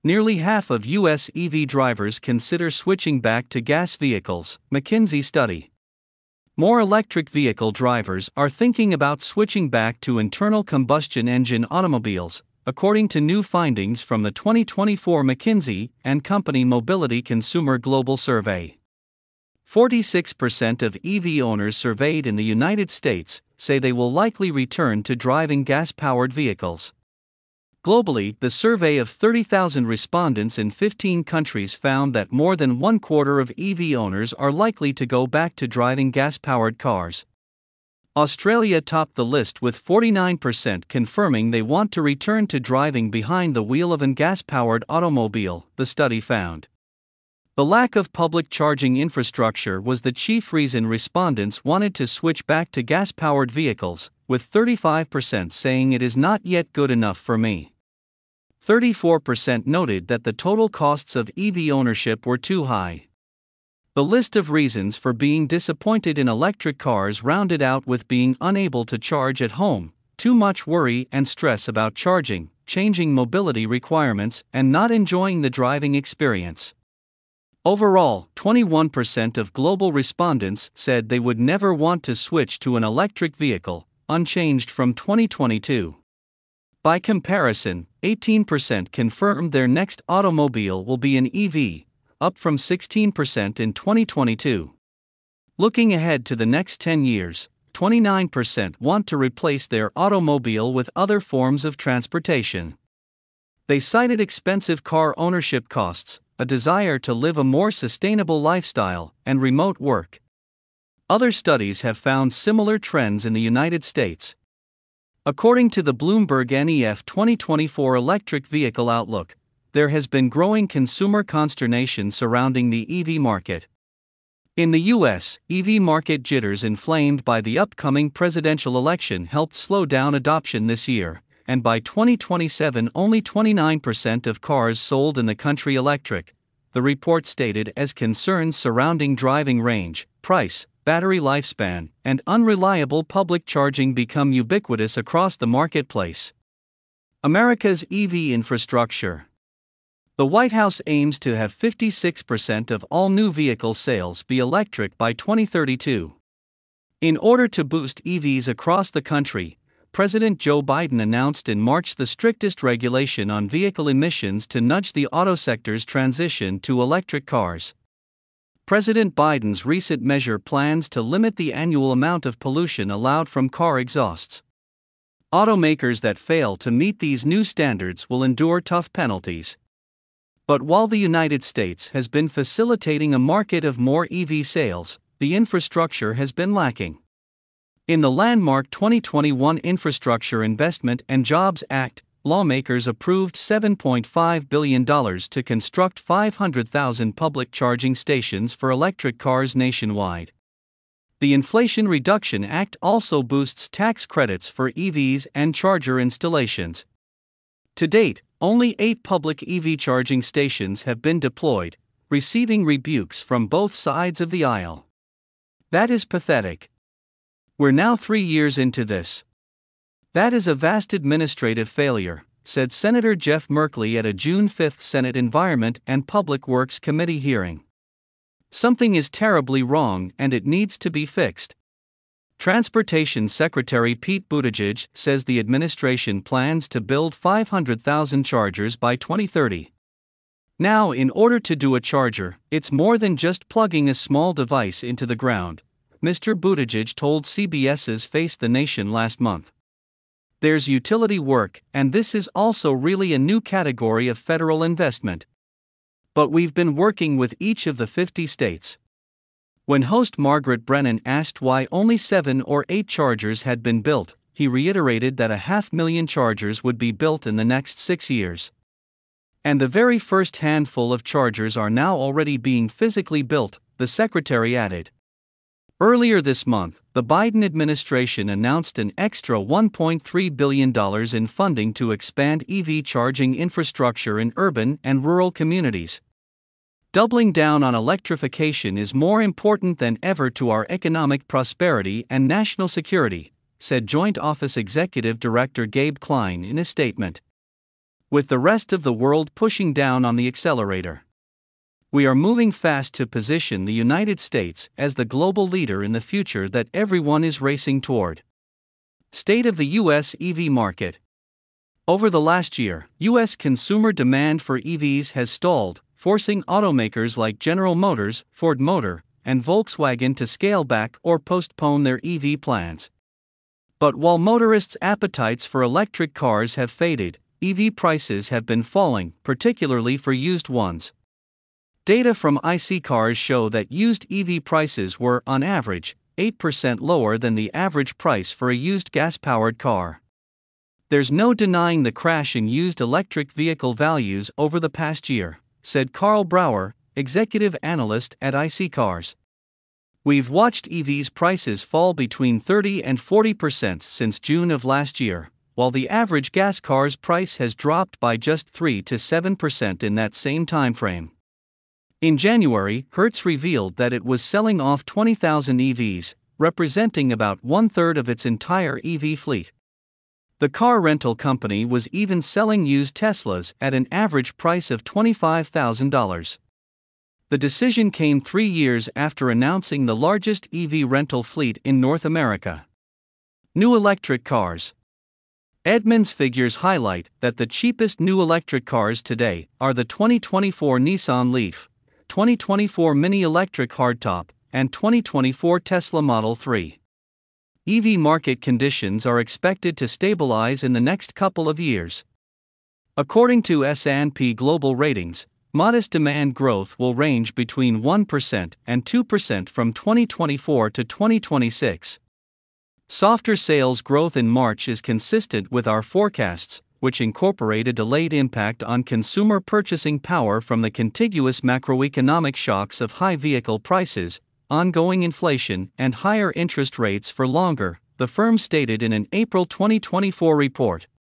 Nearly half of U.S. EV drivers consider switching back to gas vehicles, McKinsey study. More electric vehicle drivers are thinking about switching back to internal combustion engine automobiles, according to new findings from the 2024 McKinsey & Company Mobility Consumer Global Survey. 46% of EV owners surveyed in the United States say they will likely return to driving gas-powered vehicles. Globally, the survey of 30,000 respondents in 15 countries found that more than one quarter of EV owners are likely to go back to driving gas-powered cars. Australia topped the list with 49% confirming they want to return to driving behind the wheel of a gas-powered automobile, the study found. The lack of public charging infrastructure was the chief reason respondents wanted to switch back to gas-powered vehicles, with 35% saying it is not yet good enough for me. 34% noted that the total costs of EV ownership were too high. The list of reasons for being disappointed in electric cars rounded out with being unable to charge at home, too much worry and stress about charging, changing mobility requirements, and not enjoying the driving experience. Overall, 21% of global respondents said they would never want to switch to an electric vehicle, unchanged from 2022. By comparison, 18% confirmed their next automobile will be an EV, up from 16% in 2022. Looking ahead to the next 10 years, 29% want to replace their automobile with other forms of transportation. They cited expensive car ownership costs, a desire to live a more sustainable lifestyle, and remote work. Other studies have found similar trends in the United States. According to the Bloomberg NEF 2024 Electric Vehicle Outlook, there has been growing consumer consternation surrounding the EV market. In the U.S., EV market jitters inflamed by the upcoming presidential election helped slow down adoption this year, and by 2027 only 29% of cars sold in the country electric, the report stated, as concerns surrounding driving range, price, battery lifespan, and unreliable public charging become ubiquitous across the marketplace. America's EV infrastructure. The White House aims to have 56% of all new vehicle sales be electric by 2032. In order to boost EVs across the country, President Joe Biden announced in March the strictest regulation on vehicle emissions to nudge the auto sector's transition to electric cars. President Biden's recent measure plans to limit the annual amount of pollution allowed from car exhausts. Automakers that fail to meet these new standards will endure tough penalties. But while the United States has been facilitating a market of more EV sales, the infrastructure has been lacking. In the landmark 2021 Infrastructure Investment and Jobs Act, lawmakers approved $7.5 billion to construct 500,000 public charging stations for electric cars nationwide. The Inflation Reduction Act also boosts tax credits for EVs and charger installations. To date, only 8 public EV charging stations have been deployed, receiving rebukes from both sides of the aisle. That is pathetic. We're now 3 years into this. That is a vast administrative failure, said Senator Jeff Merkley at a June 5 Senate Environment and Public Works Committee hearing. Something is terribly wrong and it needs to be fixed. Transportation Secretary Pete Buttigieg says the administration plans to build 500,000 chargers by 2030. Now, in order to do a charger, it's more than just plugging a small device into the ground, Mr. Buttigieg told CBS's Face the Nation last month. There's utility work, and this is also really a new category of federal investment. But we've been working with each of the 50 states. When host Margaret Brennan asked why only 7 or 8 chargers had been built, he reiterated that 500,000 chargers would be built in the next 6 years. And the very first handful of chargers are now already being physically built, the secretary added. Earlier this month, the Biden administration announced an extra $1.3 billion in funding to expand EV charging infrastructure in urban and rural communities. Doubling down on electrification is more important than ever to our economic prosperity and national security, said Joint Office Executive Director Gabe Klein in a statement. with the rest of the world pushing down on the accelerator. We are moving fast to position the United States as the global leader in the future that everyone is racing toward. State of the U.S. EV market. Over the last year, U.S. consumer demand for EVs has stalled, forcing automakers like General Motors, Ford Motor, and Volkswagen to scale back or postpone their EV plans. But while motorists' appetites for electric cars have faded, EV prices have been falling, particularly for used ones. Data from iSeeCars show that used EV prices were, on average, 8% lower than the average price for a used gas-powered car. There's no denying the crash in used electric vehicle values over the past year, said Carl Brower, executive analyst at iSeeCars. We've watched EVs prices fall between 30 and 40% since June of last year, while the average gas car's price has dropped by just 3 to 7% in that same timeframe. In January, Hertz revealed that it was selling off 20,000 EVs, representing about one-third of its entire EV fleet. The car rental company was even selling used Teslas at an average price of $25,000. The decision came 3 years after announcing the largest EV rental fleet in North America. New electric cars. Edmunds figures highlight that the cheapest new electric cars today are the 2024 Nissan Leaf, 2024 Mini Electric Hardtop, and 2024 Tesla Model 3. EV market conditions are expected to stabilize in the next couple of years. According to S&P Global Ratings, modest demand growth will range between 1% and 2% from 2024 to 2026. Softer sales growth in March is consistent with our forecasts, which incorporate a delayed impact on consumer purchasing power from the contiguous macroeconomic shocks of high vehicle prices, ongoing inflation, and higher interest rates for longer, the firm stated in an April 2024 report.